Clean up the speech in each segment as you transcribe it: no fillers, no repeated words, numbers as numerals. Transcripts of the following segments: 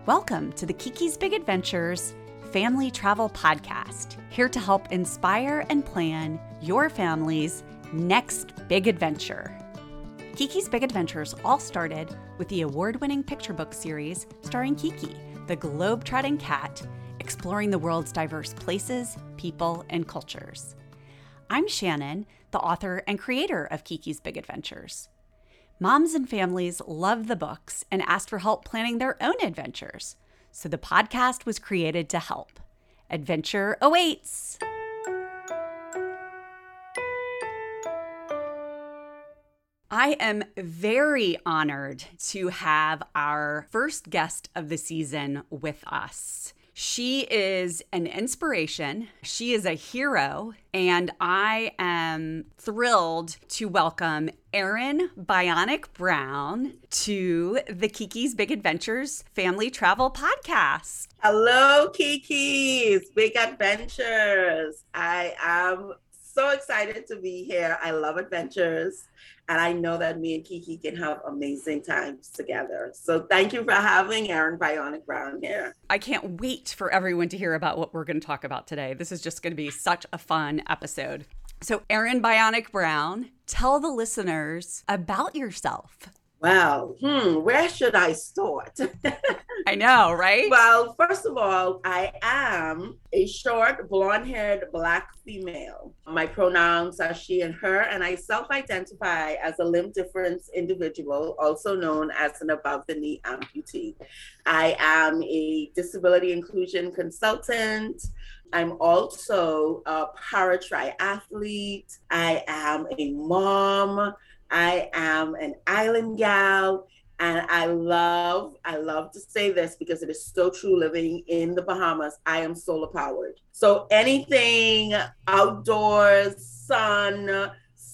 Welcome to the Kiki's Big Adventures Family Travel Podcast, here to help inspire and plan your family's next big adventure. Kiki's Big Adventures all started with the award-winning picture book series starring Kiki, the globe-trotting cat, exploring the world's diverse places, people, and cultures. I'm Shannon, the author and creator of Kiki's Big Adventures. Moms and families love the books and asked for help planning their own adventures, so the podcast was created to help. Adventure awaits! I am very honored to have our first guest of the season with us. She is an inspiration, she is a hero, and I am thrilled to welcome Erin Bionic Brown to the Kiki's Big Adventures Family Travel Podcast. Hello, Kiki's Big Adventures. I am so excited to be here. I love adventures, and I know that me and Kiki can have amazing times together. So thank you for having Erin Bionic Brown here. I can't wait for everyone to hear about what we're going to talk about today. This is just going to be such a fun episode. So Erin Bionic Brown, tell the listeners about yourself. Wow. Where should I start? I know, right? Well, first of all, I am a short, blonde-haired Black female. My pronouns are she and her, and I self-identify as a limb difference individual, also known as an above-the-knee amputee. I am a disability inclusion consultant. I'm also a para-triathlete. I am a mom. I am an island gal, and I love to say this because it is so true living in the Bahamas. I am solar powered. So anything outdoors, sun,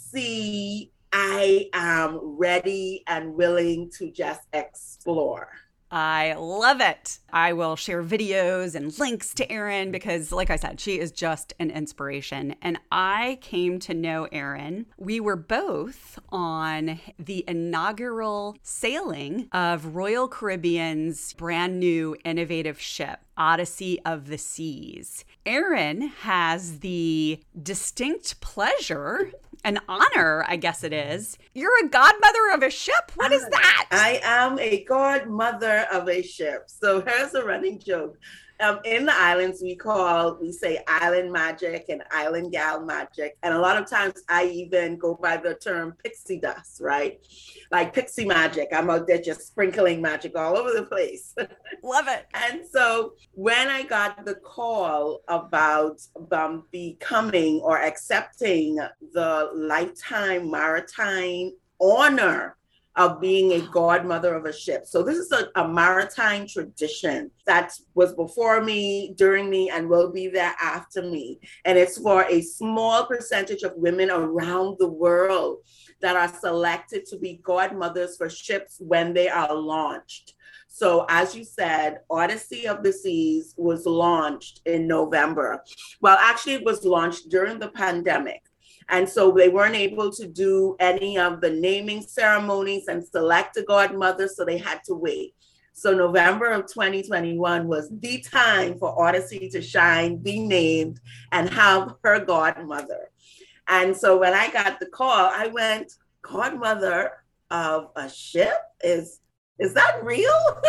sea, I am ready and willing to just explore. I love it. I will share videos and links to Erin because, like I said, she is just an inspiration. And I came to know Erin. We were both on the inaugural sailing of Royal Caribbean's brand new innovative ship, Odyssey of the Seas. Erin has the distinct pleasure, an honor, I guess it is. You're a godmother of a ship? What is that? I am a godmother of a ship. So here's a running joke. In the islands, we say island magic and island gal magic. And a lot of times I even go by the term pixie dust, right? Like pixie magic. I'm out there just sprinkling magic all over the place. Love it. And so when I got the call about becoming or accepting the lifetime maritime honor of being a godmother of a ship. So this is a maritime tradition that was before me, during me, and will be there after me. And it's for a small percentage of women around the world that are selected to be godmothers for ships when they are launched. So as you said, Odyssey of the Seas was launched in November. Well, actually, it was launched during the pandemic. And so they weren't able to do any of the naming ceremonies and select a godmother, so they had to wait. So November of 2021 was the time for Odyssey to shine, be named, and have her godmother. And so when I got the call, I went, godmother of a ship? Is that real?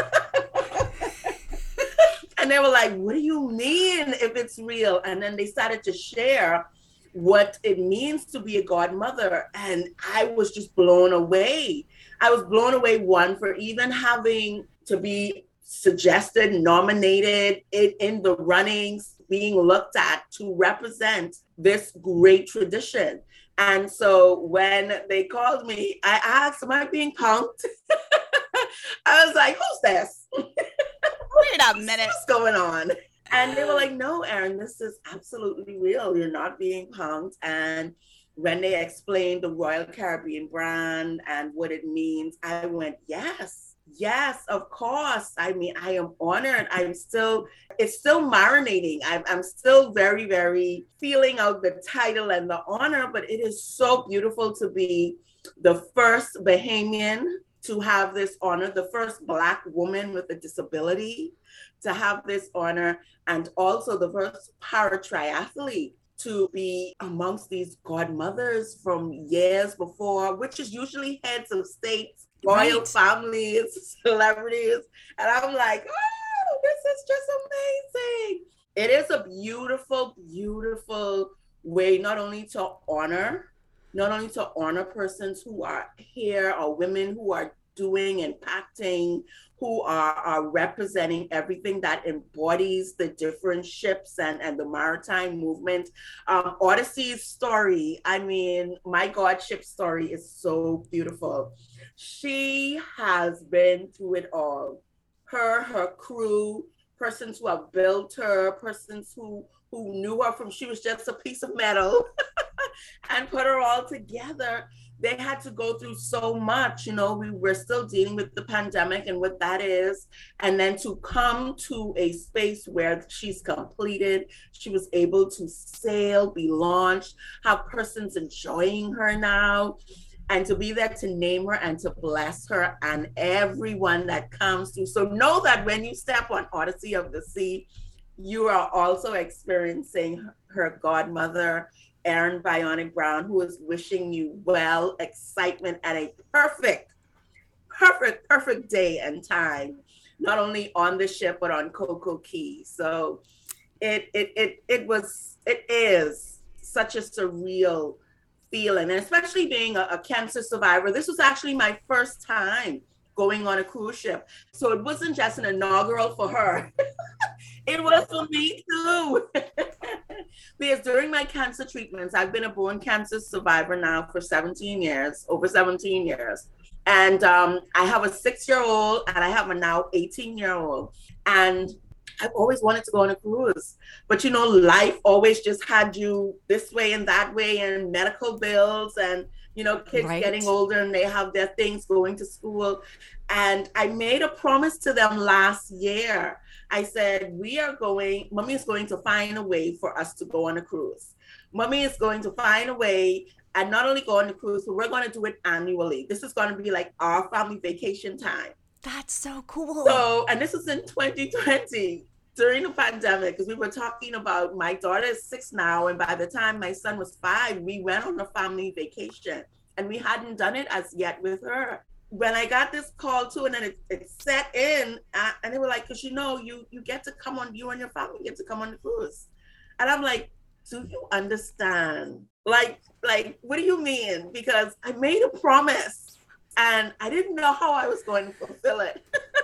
And they were like, what do you mean if it's real? And then they started to share what it means to be a godmother. And I was just blown away. I was blown away, one, for even having to be suggested, nominated in the runnings, being looked at to represent this great tradition. And so when they called me, I asked, am I being punked? I was like, who's this? Wait a minute. What's going on? And they were like, no, Erin, this is absolutely real. You're not being punked. And when they explained the Royal Caribbean brand and what it means, I went, yes, of course. I mean, I am honored. It's still marinating. I'm still very, very feeling out the title and the honor, but it is so beautiful to be the first Bahamian to have this honor, the first Black woman with a disability to have this honor, and also the first para triathlete to be amongst these godmothers from years before, which is usually heads of states, royal families, celebrities. And I'm like, oh, this is just amazing. It is a beautiful, beautiful way not only to honor persons who are here, or women who are doing, impacting, who are representing everything that embodies the different ships and the maritime movement. Odyssey's story, I mean, my God, ship story is so beautiful. She has been through it all. Her crew, persons who have built her, persons who knew her from she was just a piece of metal and put her all together. They had to go through so much, we were still dealing with the pandemic and what that is. And then to come to a space where she's completed, she was able to sail, be launched, have persons enjoying her now, and to be there to name her and to bless her and everyone that comes through. So know that when you step on Odyssey of the Sea, you are also experiencing her godmother, Erin Bionic Brown, who is wishing you well, excitement, and a perfect day and time, not only on the ship, but on Coco Key. So it is such a surreal feeling, and especially being a cancer survivor. This was actually my first time going on a cruise ship. So it wasn't just an inaugural for her. It was for me too. Because during my cancer treatments, I've been a bone cancer survivor now for over 17 years. And I have a 6-year-old and I have a now 18-year-old. And I've always wanted to go on a cruise. But life always just had you this way and that way, and medical bills and, kids getting older and they have their things, going to school. And I made a promise to them last year. I said, Mommy is going to find a way for us to go on a cruise. Mommy is going to find a way and not only go on a cruise, but we're going to do it annually. This is going to be like our family vacation time. That's so cool. So, and this is in 2020 during the pandemic, because we were talking about, my daughter is 6 now. And by the time my son was 5, we went on a family vacation and we hadn't done it as yet with her. When I got this call too, and then it set in, and they were like, because you get to come on, you and your family get to come on the cruise. And I'm like, do you understand? Like, what do you mean? Because I made a promise and I didn't know how I was going to fulfill it.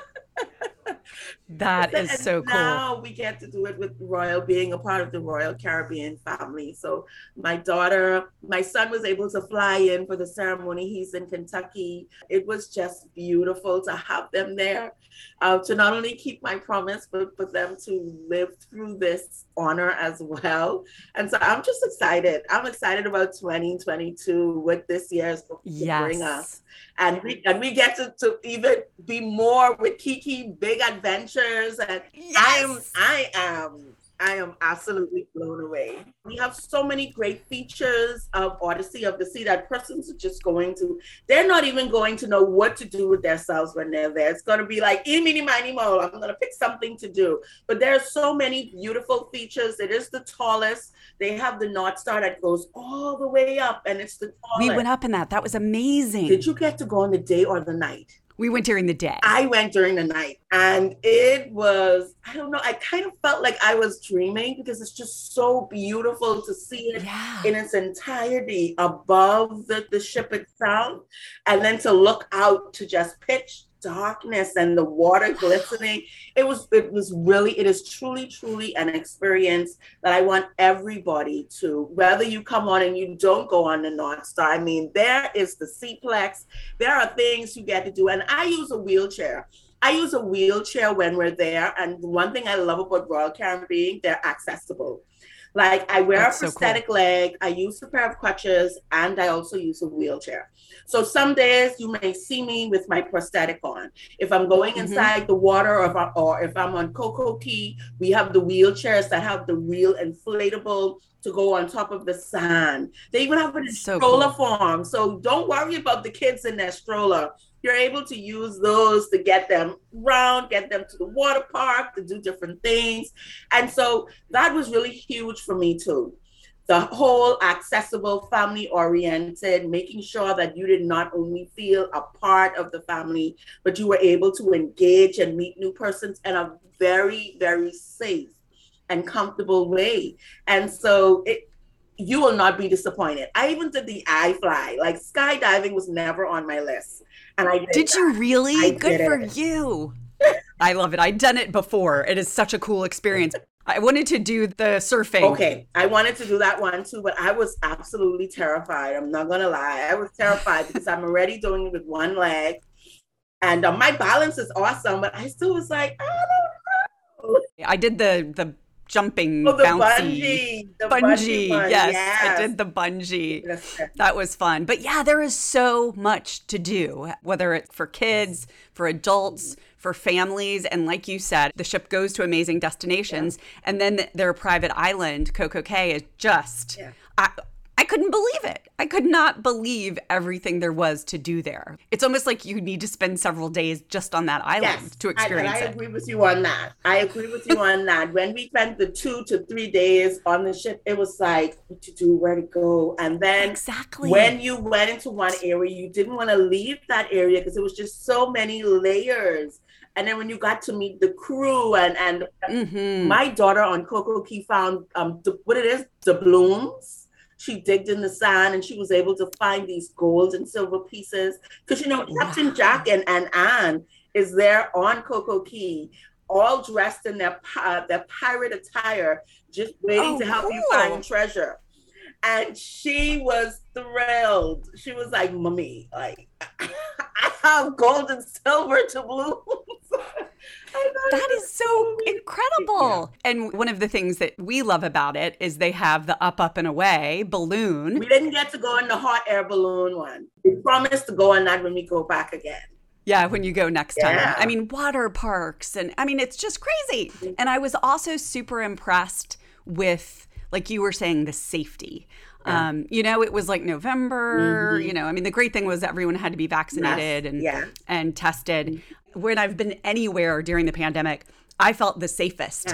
That is so cool. Now we get to do it with being a part of the Royal Caribbean family. So my son was able to fly in for the ceremony. He's in Kentucky. It was just beautiful to have them there, to not only keep my promise, but for them to live through this honor as well. And so I'm just excited. I'm excited about 2022, what this year is going to bring us. And we get to even be more with Kiki, big adventures. And yes. I am absolutely blown away. We have so many great features of Odyssey of the Sea that persons are just they're not even going to know what to do with themselves when they're there. It's going to be like, eeny, meeny, miny, moe, I'm going to pick something to do. But there are so many beautiful features. It is the tallest. They have the North Star that goes all the way up, and it's the tallest. We went up in that. That was amazing. Did you get to go on the day or the night? We went during the day. I went during the night, and it was, I don't know, I kind of felt like I was dreaming, because it's just so beautiful to see it in its entirety above the ship itself, and then to look out to just pitch darkness and the water glistening. It is truly an experience that I want everybody to, whether you come on and you don't go on the North Star. I mean, there is the Seaplex. There are things you get to do. And I use a wheelchair. When we're there. And the one thing I love about Royal Caribbean, they're accessible. Like, I wear a prosthetic leg, I use a pair of crutches, and I also use a wheelchair. So some days you may see me with my prosthetic on. If I'm going inside the water, or if I'm on Coco Key, we have the wheelchairs that have the real inflatable to go on top of the sand. They even have it in So stroller cool. form. So don't worry about the kids in their stroller. You're able to use those to get them around, get them to the water park, to do different things. And so that was really huge for me too. The whole accessible, family oriented, making sure that you did not only feel a part of the family, but you were able to engage and meet new persons in a very, very safe and comfortable way. And so you will not be disappointed. I even did the iFly. Like skydiving was never on my list. And I did you really? I Good for it. you. I love it. I've done it before. It is such a cool experience. I wanted to do the surfing. Okay, I wanted to do that one too, but I was absolutely terrified. I'm not gonna lie. I was terrified because I'm already doing it with one leg, and my balance is awesome, but I still was like, I don't know. I did the jumping, the bouncy, bungee one. Yes, I did the bungee. That was fun. But yeah, there is so much to do, whether it's for kids, for adults, for families. And like you said, the ship goes to amazing destinations. Yeah. And then their private island, CocoCay, is just, I couldn't believe it. I could not believe everything there was to do there. It's almost like you need to spend several days just on that island to experience it. I agree with you on that. I agree with you on that. When we spent the 2 to 3 days on the ship, it was like, what to do, where to go. And then when you went into one area, you didn't want to leave that area because it was just so many layers. And then when you got to meet the crew and my daughter on CocoCay found doubloons. She digged in the sand and she was able to find these gold and silver pieces. Because, Captain Jack and Anne is there on CocoCay, all dressed in their pirate attire, just waiting to help you find treasure. And she was thrilled. She was like, Mommy, like, I have gold and silver doubloons. That is so incredible. Yeah. And one of the things that we love about it is they have the up and away balloon. We didn't get to go in the hot air balloon one. We promised to go on that when we go back again. Yeah, when you go next time. I mean, water parks. And I mean, it's just crazy. And I was also super impressed with, like you were saying, the safety. It was like November, I mean, the great thing was everyone had to be vaccinated and tested. When I've been anywhere during the pandemic, I felt the safest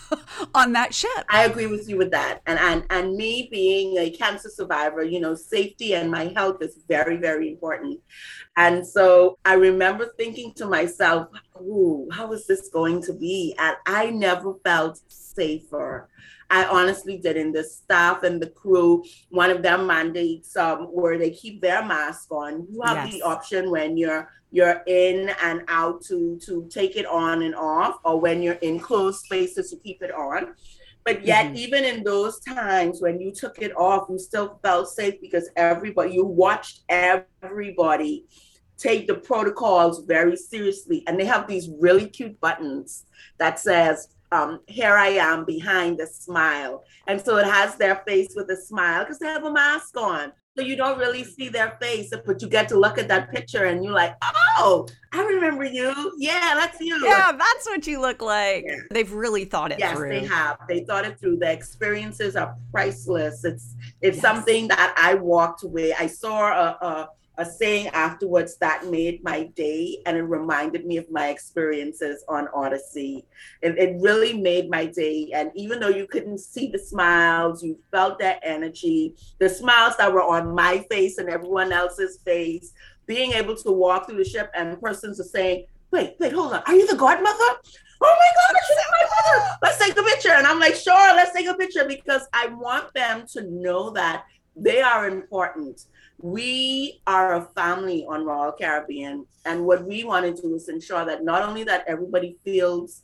on that ship. I agree with you with that. And me being a cancer survivor, safety and my health is very, very important. And so I remember thinking to myself, how is this going to be? And I never felt safer. I honestly didn't. The staff and the crew, one of them mandates where they keep their mask on. You have the option when you're in and out to take it on and off, or when you're in closed spaces to keep it on. But yet, even in those times when you took it off, you still felt safe because you watched everybody take the protocols very seriously. And they have these really cute buttons that says, here I am behind the smile. And so it has their face with a smile because they have a mask on. So you don't really see their face, but you get to look at that picture and you're like, oh, I remember you. Yeah, that's you. Yeah, that's what you look like. Yeah. They've really thought it through. Yes, they have. They thought it through. The experiences are priceless. It's something that I walked away. I saw a saying afterwards that made my day, and it reminded me of my experiences on Odyssey. It really made my day. And even though you couldn't see the smiles, you felt that energy, the smiles that were on my face and everyone else's face, being able to walk through the ship and persons are saying, wait, hold on, are you the godmother? Oh my God, she's my mother. Let's take a picture. And I'm like, sure, let's take a picture, because I want them to know that they are important. We are a family on Royal Caribbean, and what we want to do is ensure that not only that everybody feels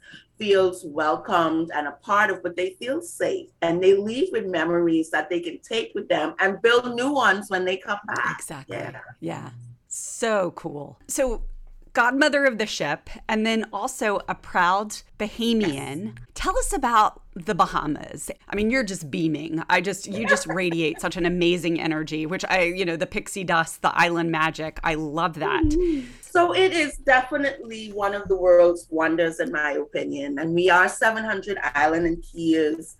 welcomed and a part of, but they feel safe and they leave with memories that they can take with them and build new ones when they come back. Exactly. Yeah. So cool. So godmother of the ship, and then also a proud Bahamian. Yes. Tell us about the Bahamas. I mean, you're just beaming. You just radiate such an amazing energy, which the pixie dust, the island magic. I love that. So it is definitely one of the world's wonders, in my opinion. And we are 700 island and keys.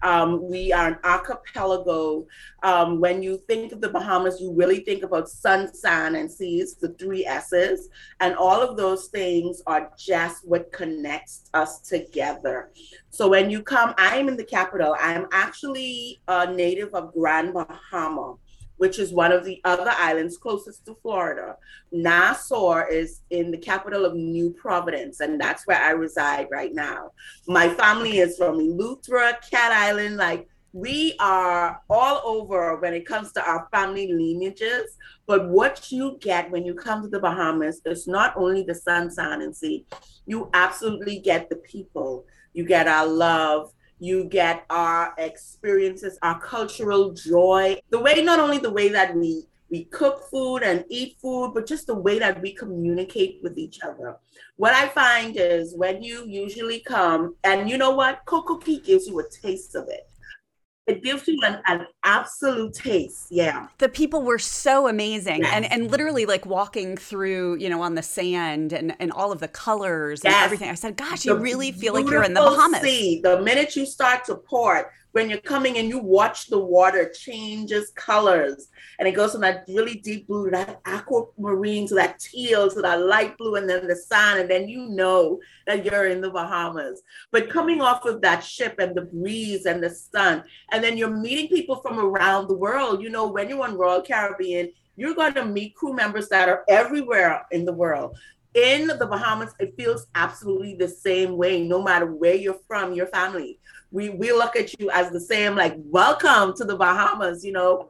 We are an archipelago. When you think of the Bahamas, you really think about sun, sand, and seas, the three S's. And all of those things are just what connects us together. So when you come, I'm in the capital. I'm actually a native of Grand Bahama, which is one of the other islands closest to Florida. Nassau is in the capital of New Providence, and that's where I reside right now. My family is from Eleuthera, Cat Island. Like, we are all over when it comes to our family lineages. But what you get when you come to the Bahamas is not only the sun, sand, and sea. You absolutely get the people. You get our love. You get our experiences, our cultural joy, the way, not only the way that we cook food and eat food, but just the way that we communicate with each other. What I find is when you usually come, and you know what, Coco Key gives you a taste of it. It gives you an absolute taste. Yeah. The people were so amazing. Yes. And literally like walking through, on the sand and all of the colors and everything. I said, gosh, you really feel like you're in the Bahamas. Sea. The minute you start to port, when you're coming in, you watch the water changes colors. And it goes from that really deep blue to that aquamarine to that teal to that light blue and then the sun. And then you know that you're in the Bahamas. But coming off of that ship and the breeze and the sun, and then you're meeting people from around the world. When you're on Royal Caribbean, you're going to meet crew members that are everywhere in the world. In the Bahamas, it feels absolutely the same way, no matter where you're from, your family. We look at you as the same, like, welcome to the Bahamas,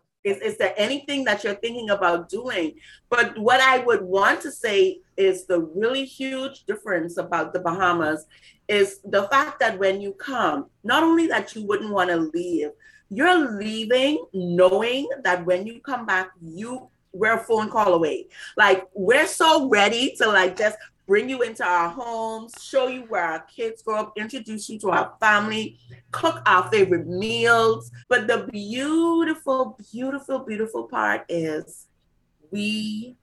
Is there anything that you're thinking about doing? But what I would want to say is the really huge difference about the Bahamas is the fact that when you come, not only that you wouldn't want to leave, you're leaving knowing that when you come back, we're a phone call away. Like, we're so ready to just bring you into our homes, show you where our kids grow up, introduce you to our family, cook our favorite meals. But the beautiful, beautiful, beautiful part is we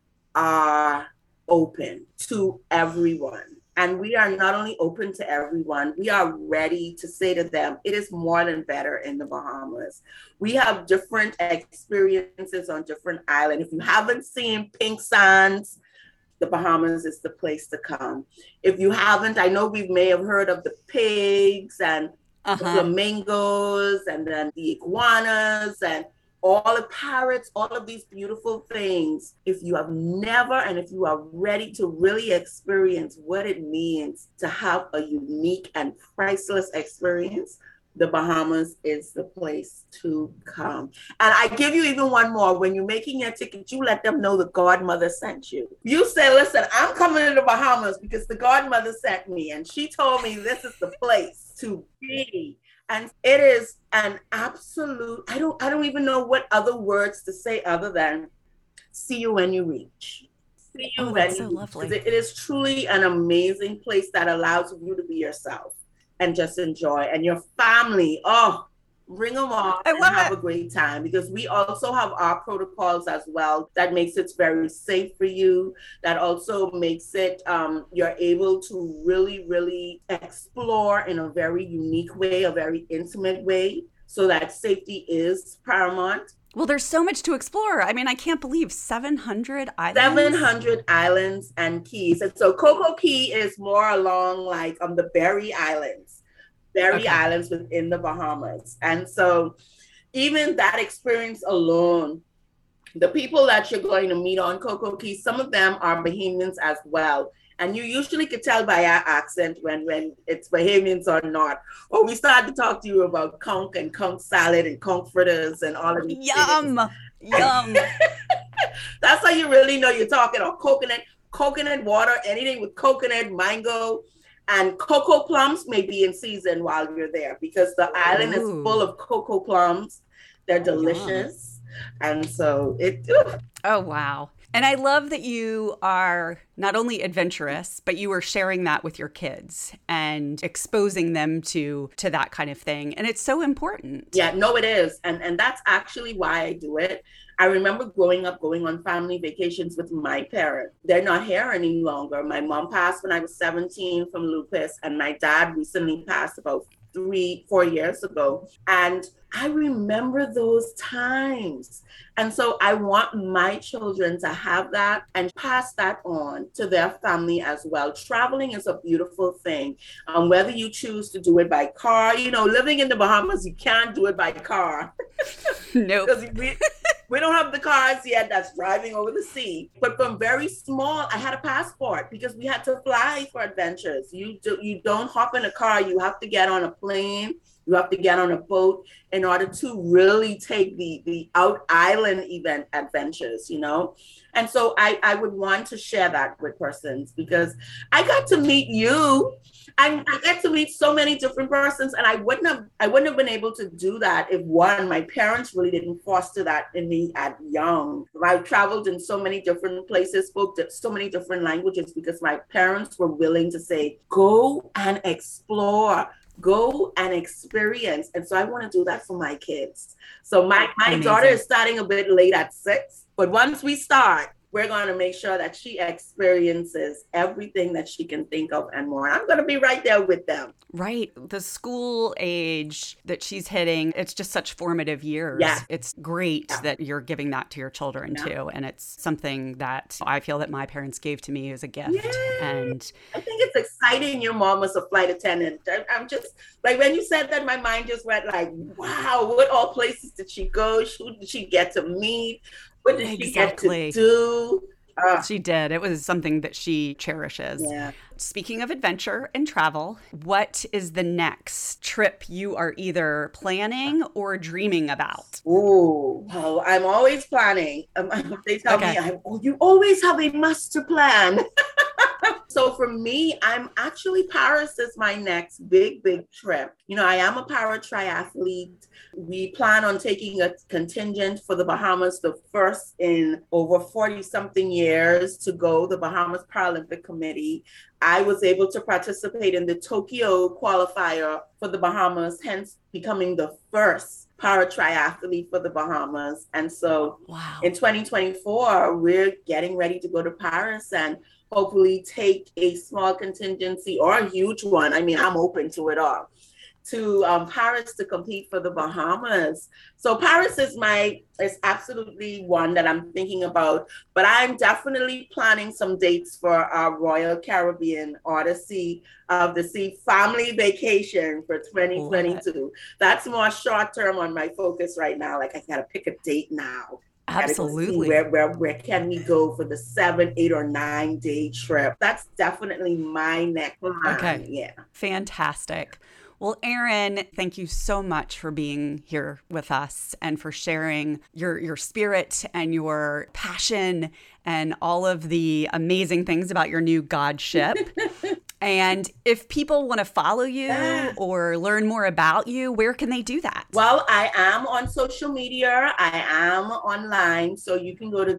are open to everyone. And we are not only open to everyone, we are ready to say to them, it is more than better in the Bahamas. We have different experiences on different islands. If you haven't seen Pink Sands, the Bahamas is the place to come. If you haven't, I know we may have heard of the pigs and the flamingos and then the iguanas and all the parrots, all of these beautiful things. If you have never, and if you are ready to really experience what it means to have a unique and priceless experience, the Bahamas is the place to come. And I give you even one more. When you're making your ticket, you let them know the godmother sent you. You say, listen, I'm coming to the Bahamas because the godmother sent me and she told me this is the place to be. And it is an absolute, I don't even know what other words to say other than see you when you reach. See you when you reach. Lovely. It is truly an amazing place that allows you to be yourself and just enjoy. And your family, bring them on and have a great time, because we also have our protocols as well that makes it very safe for you, that also makes it you're able to really, really explore in a very unique way, a very intimate way, so that safety is paramount. Well, there's so much to explore. I mean, I can't believe 700 islands. 700 islands and keys. And so Coco Key is more along like on the Berry Islands. Islands within the Bahamas. And so even that experience alone, the people that you're going to meet on Coco Key, some of them are Bahamians as well. And you usually could tell by our accent when it's Bahamians or not. Or we started to talk to you about conch and conch salad and conch fritters and all of these Yum! Yum! That's how you really know you're talking. Or coconut water, anything with coconut, mango. And cocoa plums may be in season while you're there, because the island is full of cocoa plums. They're delicious. And so Oh, wow. And I love that you are not only adventurous, but you are sharing that with your kids and exposing them to that kind of thing. And it's so important. Yeah, no, it is. And that's actually why I do it. I remember growing up going on family vacations with my parents. They're not here any longer. My mom passed when I was 17 from lupus, and my dad recently passed about 3-4 years ago. And I remember those times. And so I want my children to have that and pass that on to their family as well. Traveling is a beautiful thing. Whether you choose to do it by car, living in the Bahamas, you can't do it by car. Nope. Because we don't have the cars yet that's driving over the sea. But from very small, I had a passport because we had to fly for adventures. You don't hop in a car. You have to get on a plane. You have to get on a boat in order to really take the out island event adventures, And so I would want to share that with persons because I got to meet you. I get to meet so many different persons, and I wouldn't have been able to do that if my parents really didn't foster that in me at young. I traveled in so many different places, spoke so many different languages because my parents were willing to say, go and explore. Go and experience. And so I want to do that for my kids. So my daughter is starting a bit late at 6, but once we start, we're going to make sure that she experiences everything that she can think of and more. I'm going to be right there with them. Right. The school age that she's hitting, it's just such formative years. Yeah. It's great that you're giving that to your children too. And it's something that I feel that my parents gave to me as a gift. Yeah. And I think it's exciting your mom was a flight attendant. I'm just like, when you said that, my mind just went like, wow, what all places did she go? Who did she get to meet? What did she get to do? She did. It was something that she cherishes. Yeah. Speaking of adventure and travel, what is the next trip you are either planning or dreaming about? Oh, well, I'm always planning. They tell me, you always have a master plan. So for me, Paris is my next big trip. I am a para triathlete. We plan on taking a contingent for the Bahamas, the first in over 40 something years to go, the Bahamas Paralympic Committee. I was able to participate in the Tokyo qualifier for the Bahamas, hence becoming the first para triathlete for the Bahamas. And so in 2024, we're getting ready to go to Paris and hopefully take a small contingency or a huge one. I mean, I'm open to it all, to Paris to compete for the Bahamas. So Paris is absolutely one that I'm thinking about, but I'm definitely planning some dates for our Royal Caribbean Odyssey of the Sea family vacation for 2022. That's more short term on my focus right now. Like, I gotta pick a date now. Absolutely. Where can we go for the 7, 8, or 9 day trip? That's definitely my next plan. Okay. Yeah. Fantastic. Well, Erin, thank you so much for being here with us and for sharing your spirit and your passion and all of the amazing things about your new God ship. And if people want to follow you or learn more about you, where can they do that? Well, I am on social media. I am online. So you can go to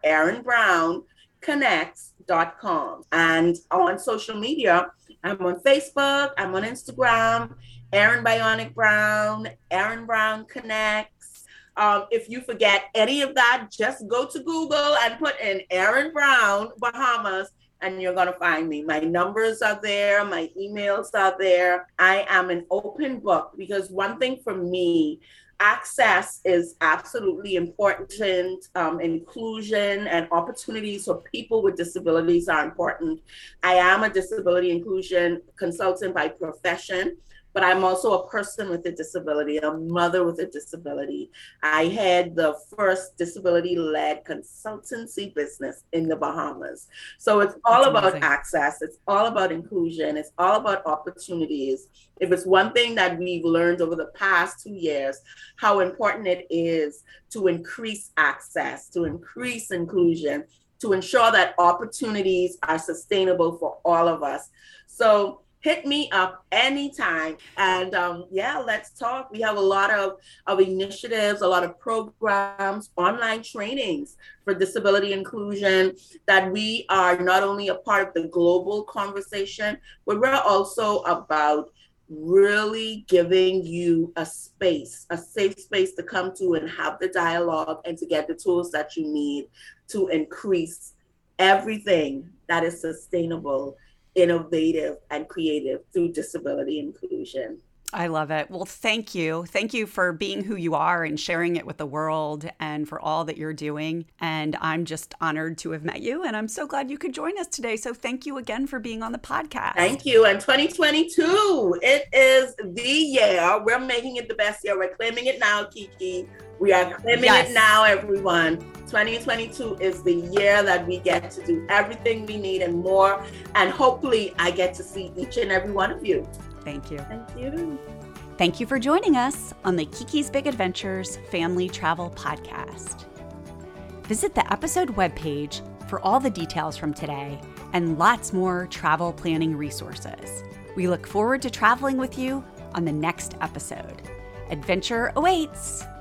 ErinBrownConnects.com. And on social media, I'm on Facebook, I'm on Instagram, Erin Bionic Brown, Erin Brown Connects. If you forget any of that, just go to Google and put in Erin Brown Bahamas, and you're going to find me. My numbers are there. My emails are there. I am an open book because one thing for me, access is absolutely important. Inclusion and opportunities for people with disabilities are important. I am a disability inclusion consultant by profession, but I'm also a person with a disability, a mother with a disability. I had the first disability-led consultancy business in the Bahamas. So it's all about access. It's all about inclusion. It's all about opportunities. If it's one thing that we've learned over the past 2 years, how important it is to increase access, to increase inclusion, to ensure that opportunities are sustainable for all of us. So hit me up anytime. And yeah, let's talk. We have a lot of initiatives, a lot of programs, online trainings for disability inclusion that we are not only a part of the global conversation, but we're also about really giving you a space, a safe space to come to and have the dialogue and to get the tools that you need to increase everything that is sustainable, innovative, and creative through disability inclusion. I love it. Well, thank you. Thank you for being who you are and sharing it with the world and for all that you're doing. And I'm just honored to have met you. And I'm so glad you could join us today. So thank you again for being on the podcast. Thank you. And 2022, it is the year. We're making it the best year. We're claiming it now, Kiki. We are claiming it now, everyone. 2022 is the year that we get to do everything we need and more. And hopefully I get to see each and every one of you. Thank you. Thank you. Thank you for joining us on the Kiki's Big Adventures Family Travel Podcast. Visit the episode webpage for all the details from today and lots more travel planning resources. We look forward to traveling with you on the next episode. Adventure awaits!